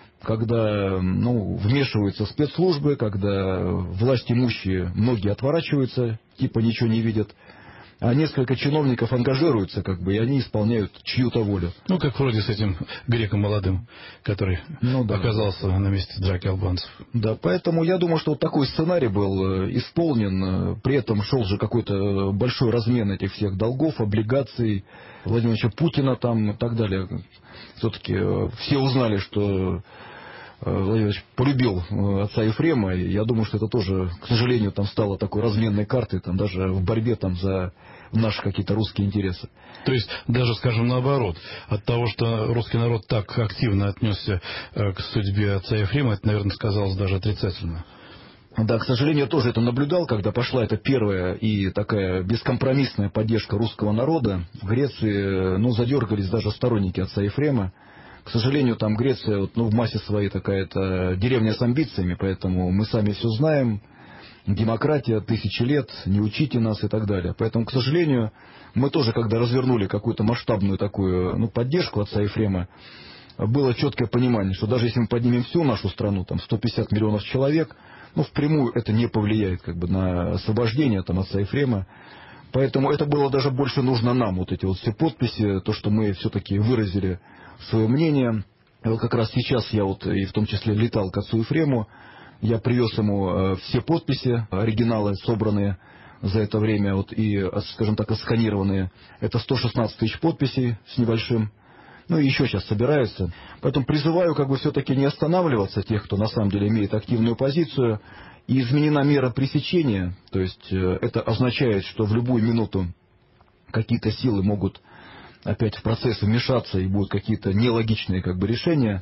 когда вмешиваются спецслужбы, когда власть имущие многие отворачиваются, типа ничего не видят, а несколько чиновников ангажируются, как бы, и они исполняют чью-то волю. Как вроде с этим греком молодым, который оказался на месте драки албанцев. Да, поэтому я думаю, что вот такой сценарий был исполнен, при этом шел же какой-то большой размен этих всех долгов, облигаций, Владимира Владимировича Путина там и так далее. Все-таки все узнали, что Владимир Владимирович полюбил отца Ефрема, и я думаю, что это тоже, к сожалению, там стало такой разменной картой, там даже в борьбе там за наши какие-то русские интересы. То есть, даже, скажем, наоборот, от того, что русский народ так активно отнесся к судьбе отца Ефрема, это, наверное, сказалось даже отрицательно. Да, к сожалению, я тоже это наблюдал, когда пошла эта первая и такая бескомпромиссная поддержка русского народа. В Греции, задергались даже сторонники отца Ефрема. К сожалению, там Греция в массе своей такая-то деревня с амбициями, поэтому мы сами все знаем. Демократия, 1000 лет, не учите нас и так далее. Поэтому, к сожалению, мы тоже, когда развернули какую-то масштабную такую поддержку отца Ефрема, было четкое понимание, что даже если мы поднимем всю нашу страну, там 150 миллионов человек, впрямую это не повлияет как бы на освобождение отца Ефрема. Поэтому это было даже больше нужно нам, вот эти вот все подписи, то, что мы все-таки выразили свое мнение. И вот как раз сейчас я и в том числе летал к отцу Ефрему, я привез ему все подписи, оригиналы собранные за это время, и, скажем так, отсканированные. Это 116 тысяч подписей с небольшим. И еще сейчас собираются. Поэтому призываю все-таки не останавливаться тех, кто на самом деле имеет активную позицию. И изменена мера пресечения, то есть это означает, что в любую минуту какие-то силы могут опять в процесс вмешаться и будут какие-то нелогичные решения.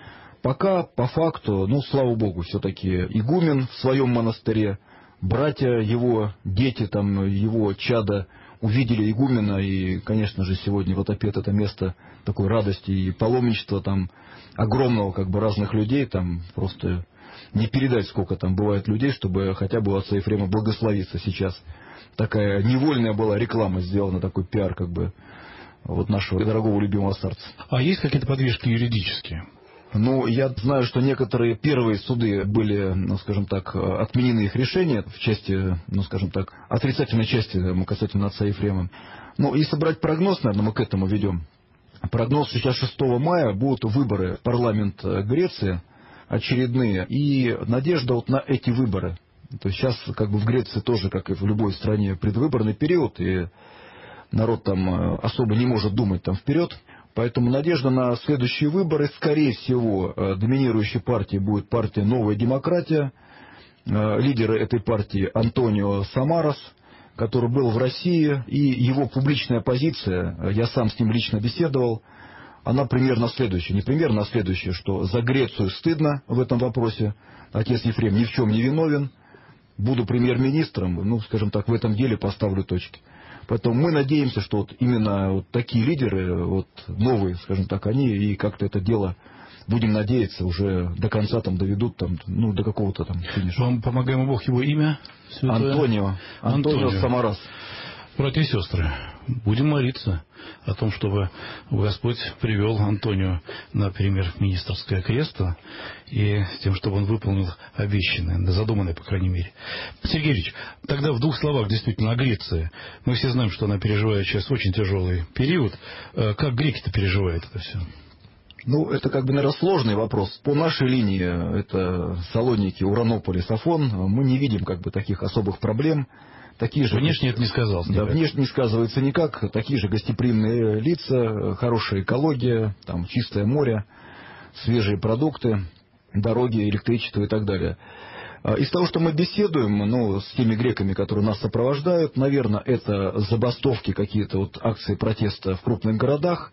Пока, по факту, слава Богу, все-таки игумен в своем монастыре, братья его, дети, его чада увидели игумена, и, конечно же, сегодня Вотопед — это место такой радости и паломничества, огромного разных людей, просто не передать, сколько там бывает людей, чтобы хотя бы у отца Ефрема благословиться сейчас. Такая невольная была реклама сделана, такой пиар как бы вот нашего дорогого любимого старца. А есть какие-то подвижки юридические? Ну, я знаю, что некоторые первые суды были, ну, скажем так, отменены их решения в части, ну, скажем так, отрицательной части касательно отца Ефрема. Ну, если брать прогноз, наверное, мы к этому ведем. Прогноз сейчас 6 мая будут выборы в парламент Греции очередные, и надежда вот на эти выборы. То есть сейчас как бы в Греции тоже, как и в любой стране, предвыборный период, и народ там особо не может думать там вперед. Поэтому надежда на следующие выборы. Скорее всего, доминирующей партией будет партия «Новая демократия». Лидеры этой партии Антонио Самарас, который был в России, и его публичная позиция, я сам с ним лично беседовал, она примерно следующая. Не примерно, а следующая, что за Грецию стыдно в этом вопросе. Отец Ефрем ни в чем не виновен. Буду премьер-министром, ну, скажем так, в этом деле поставлю точки. Поэтому мы надеемся, что вот именно вот такие лидеры, вот новые, скажем так, они и как-то это дело, будем надеяться, уже до конца там доведут, там, ну, до какого-то там финиша. Вам помогаем Бог, его имя? Святое? Антонио Самарас. Братья и сестры, будем молиться о том, чтобы Господь привел Антонио на премьер-министрское кресло, и с тем, чтобы он выполнил обещанное, задуманное, по крайней мере. Сергей Ильич, тогда в двух словах действительно о Греции. Мы все знаем, что она переживает сейчас очень тяжелый период. Как греки-то переживают это все? Ну, это как бы, наверное, сложный вопрос. По нашей линии, это Салоники, Уранополис, Афон, мы не видим как бы таких особых проблем. Такие же, внешне это не сказалось. Да, внешне не сказывается никак. Такие же гостеприимные лица, хорошая экология, там чистое море, свежие продукты, дороги, электричество и так далее. Из того, что мы беседуем, ну, с теми греками, которые нас сопровождают, наверное, это забастовки, какие-то вот акции протеста в крупных городах.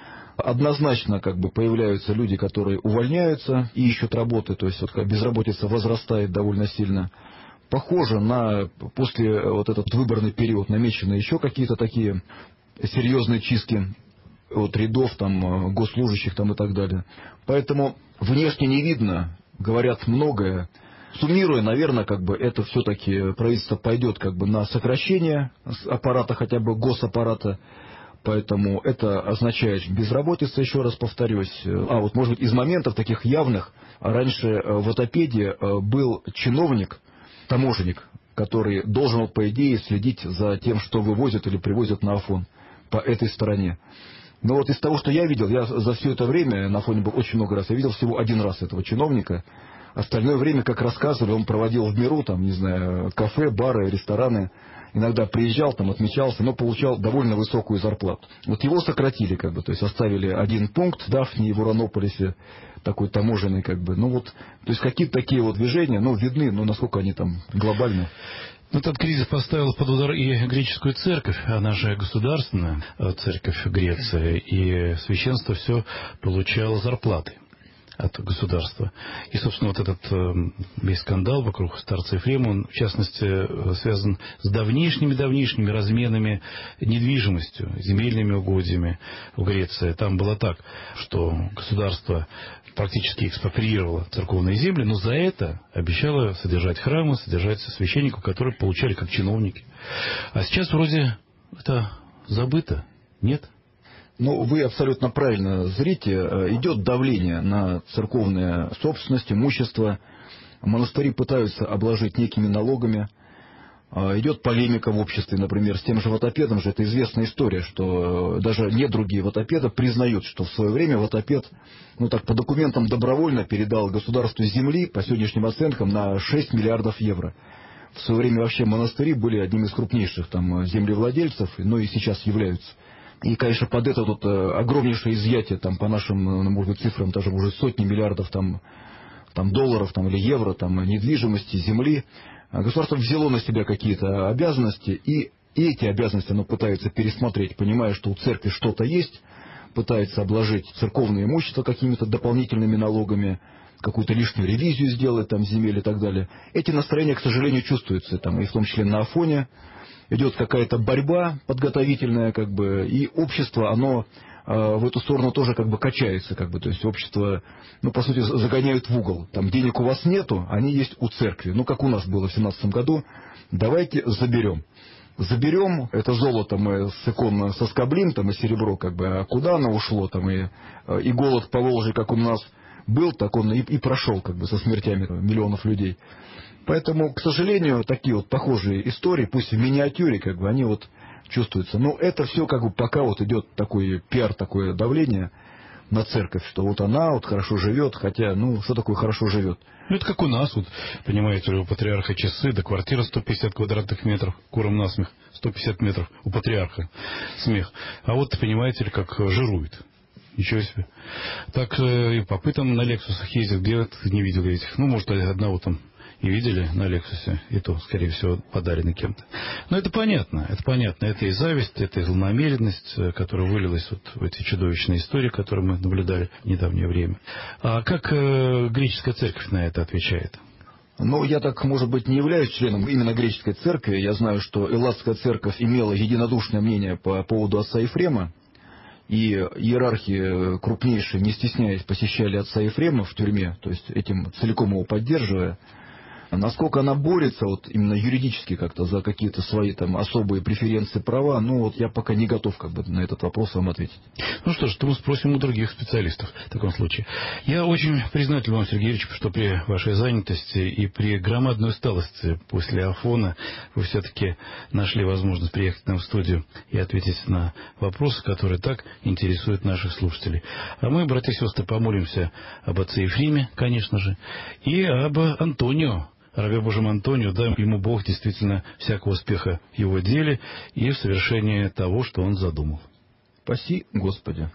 Однозначно как бы появляются люди, которые увольняются и ищут работы, то есть вот, безработица возрастает довольно сильно. Похоже на после вот этот выборный период намечены еще какие-то такие серьезные чистки от рядов там госслужащих там и так далее. Поэтому внешне не видно, говорят многое. Суммируя, наверное, как бы это все-таки правительство пойдет как бы на сокращение аппарата, хотя бы госаппарата. Поэтому это означает безработица, еще раз повторюсь. А вот, может быть, из моментов таких явных, раньше в Отопеде был чиновник, таможенник, который должен, по идее, следить за тем, что вывозят или привозят на Афон по этой стороне. Но вот из того, что я видел, я за все это время на Афоне был очень много раз, я видел всего один раз этого чиновника. Остальное время, как рассказывали, он проводил в миру, там, не знаю, кафе, бары, рестораны. Иногда приезжал, там, отмечался, но получал довольно высокую зарплату. Вот его сократили, как бы, то есть оставили один пункт в Дафне и в Уранополисе, такой таможенный, как бы. Ну вот, то есть какие-то такие вот движения, ну, видны, но насколько они там глобальны. Этот кризис поставил под удар и греческую церковь, она же государственная церковь Греции, и священство все получало зарплаты от государства. И, собственно, вот этот весь скандал вокруг старца Ефрема, он, в частности, связан с давнишними разменами недвижимостью, земельными угодьями в Греции. Там было так, что государство практически экспроприировало церковные земли, но за это обещало содержать храмы, содержать священников, которые получали как чиновники. А сейчас вроде это забыто, нет? Ну, вы абсолютно правильно зрите. Идет давление на церковную собственность, имущество. Монастыри пытаются обложить некими налогами. Идет полемика в обществе, например, с тем же Ватопедом же. Это известная история, что даже недруги Ватопеда признают, что в свое время Ватопед, ну так, по документам добровольно передал государству земли, по сегодняшним оценкам, на 6 миллиардов евро. В свое время вообще монастыри были одним из крупнейших там землевладельцев, но и сейчас являются. И, конечно, под это вот огромнейшее изъятие, там, по нашим, может быть, цифрам, даже уже сотни миллиардов там долларов там, или евро, там, недвижимости, земли, государство взяло на себя какие-то обязанности, и эти обязанности оно пытается пересмотреть, понимая, что у церкви что-то есть, пытается обложить церковное имущество какими-то дополнительными налогами, какую-то лишнюю ревизию сделать, там, земель и так далее. Эти настроения, к сожалению, чувствуются, там, и в том числе на Афоне. Идет какая-то борьба подготовительная, как бы, и общество, оно в эту сторону тоже как бы качается, как бы, то есть общество, ну, по сути, загоняют в угол. Там денег у вас нету, они есть у церкви. Ну, как у нас было в 17 году, давайте заберем. Заберем это золото, мы иконно соскоблим, там, и серебро, как бы, а куда оно ушло, там, и голод по Волжье, как у нас был, так он и прошел, как бы, со смертями миллионов людей. Поэтому, к сожалению, такие вот похожие истории, пусть в миниатюре, как бы, они вот чувствуются. Но это все, как бы, пока вот идет такой пиар, такое давление на церковь, что вот она вот хорошо живет, хотя, ну, что такое хорошо живет? Ну, это как у нас, вот, понимаете, у патриарха часы, да квартира 150 квадратных метров, куром насмех, 150 метров у патриарха смех. А вот, понимаете ли, как жирует. Ничего себе. Так и попытам на Лексусах ездят, где не видел этих. Ну, может, одного там и видели на Лексусе, и то, скорее всего, подарены кем-то. Но это понятно, это понятно. Это и зависть, это и злонамеренность, которая вылилась вот в эти чудовищные истории, которые мы наблюдали в недавнее время. А как греческая церковь на это отвечает? Ну, я так, может быть, не являюсь членом именно греческой церкви. Я знаю, что Элладская церковь имела единодушное мнение по поводу отца Ефрема. И иерархи крупнейшие, не стесняясь, посещали отца Ефрема в тюрьме, то есть этим целиком его поддерживая. Насколько она борется вот именно юридически как-то за какие-то свои там особые преференции, права, ну вот я пока не готов как бы на этот вопрос вам ответить. Ну что ж, то мы спросим у других специалистов в таком случае. Я очень признателен вам, Сергей Юрьевич, что при вашей занятости и при громадной усталости после Афона вы все-таки нашли возможность приехать к нам в студию и ответить на вопросы, которые так интересуют наших слушателей. А мы, братья и сестры, помолимся об отце Ефреме, конечно же, и об Антонио. Рабе Божьему Антонию, дай ему Бог действительно всякого успеха в его деле и в совершении того, что он задумал. Спаси, Господи.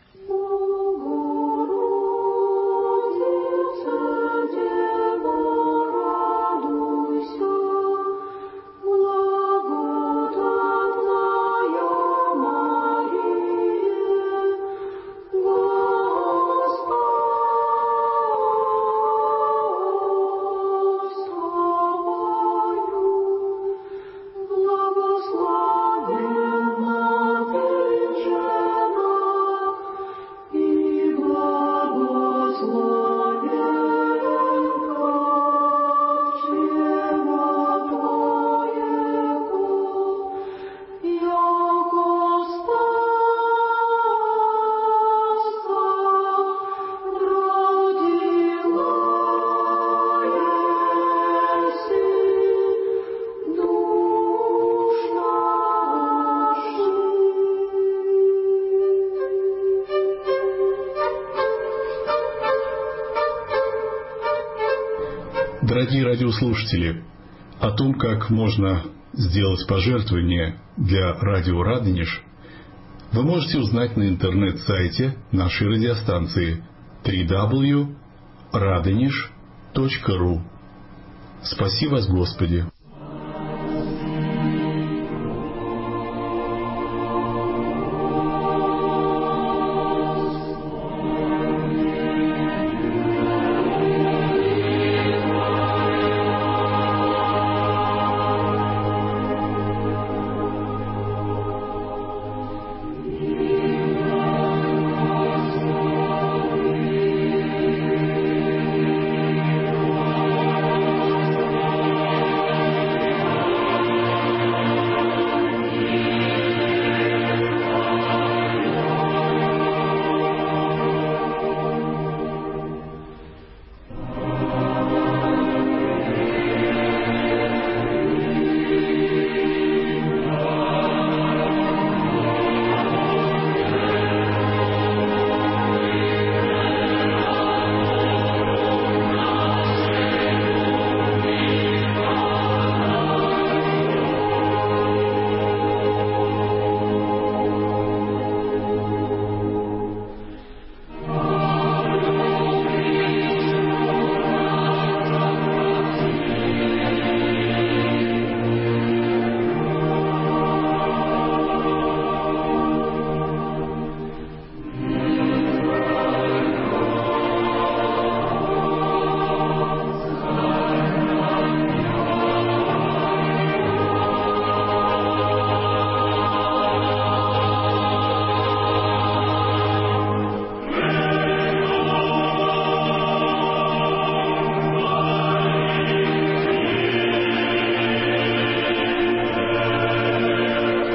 Дорогие радиослушатели, о том, как можно сделать пожертвование для радио «Радонеж», вы можете узнать на интернет-сайте нашей радиостанции www.radonеж.ru. Спаси вас, Господи!